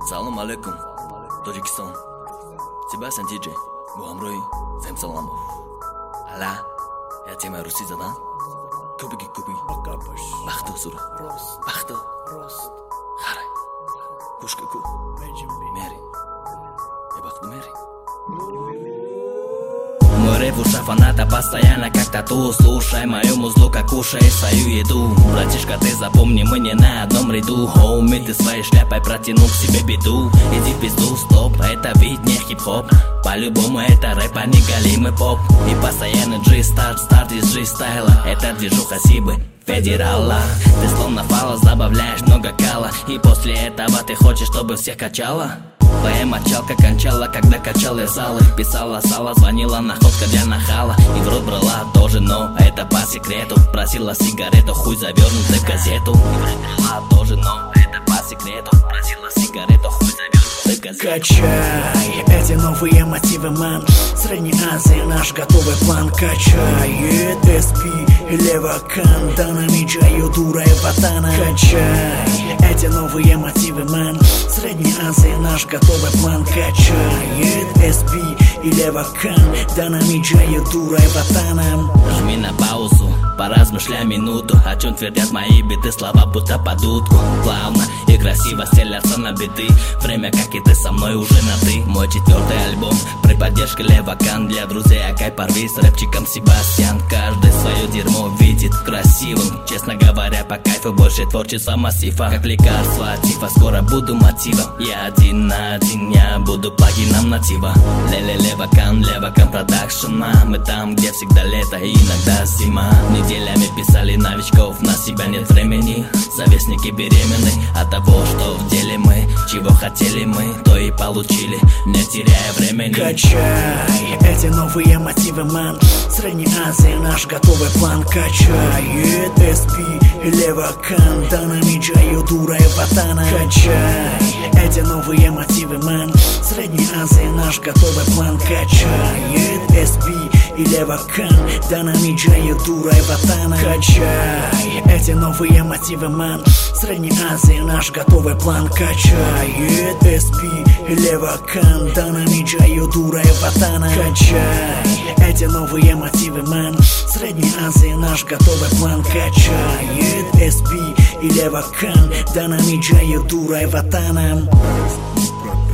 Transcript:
Салам алейкум, Таджикистан. Себастьян диджей, Мухамрой, Займ Саламов. Аля, я тема Руси задан. Кубики, Бахту сура, Бахту, Харай, Кушка ку, Мери, я Бахту Мери. Мой рэп в ушах фаната постоянно как тату. Слушай мою музлу, как кушаешь свою еду. Братишка, ты запомни, мы не на одном ряду. Хоуми, ты своей шляпой протянул к себе беду. Иди в пизду, стоп, это ведь не хип-хоп. По-любому это рэп, а не галимый поп. И постоянно G-старт из G-стайла. Это движуха Сибы, федерала. Ты словно фалос, добавляешь много кала. И после этого ты хочешь, чтобы всех качало. Твоя мочалка кончала, когда качала залы. Писала сало, звонила находка для нахала. И в рот брала тоже, но это по секрету. Просила сигарету, хуй завернутый в газету. И в рот брала тоже, но это по секрету. Просила сигарету, хуй завернутый в газету. Качай эти новые мотивы, ман. Средней Азии наш готовый план. Качает SP и Левакан. Динамичаю дура и ватана. Качай эти новые мотивы, ман. Средней Азии наш готовый план. Качает SP и Левакан. Динамичаю дура и ватана. Жми на паузу, поразмышляй минуту. О чем твердят мои биты, слова будто под утку. Плавно и красиво стелятся на биты. Время, как и ты, со мной уже на ты. Мой 4-й альбом при поддержке Левакан. Для друзей Акай порви с рэпчиком Себастьян. Каждый свое дерьмо видит красивым. Честно говоря, по кайфу больше творчества массива. Как лекарство от тифа, скоро буду мотивом. Я один на один, я буду плагином натива. Левакан продакшена. Мы там, где всегда лето и иногда зима. Неделями писали новичков, на себя нет времени. Завистники беременны от того, что в деле мы. Чего хотели мы, то и получили, не теряя времени. Качай эти новые мотивы, ман. Средней Азии наш готовый план. Качает SP и Левакан. Динамичаю дура и ватана. Качай эти новые мотивы, ман. Средней Азии наш готовый план. Качает SP и Левакан. Динамичаю дура и ватана. Качай эти новые мотивы, ман. Средней Азии наш готовый план. Качает SP и Левакан. Динамичаю дура и ватана. Качай эти новые мотивы, ман. Средней Азии наш готовый план. Качает SP и Левакан. Динамичаю дура и ватана.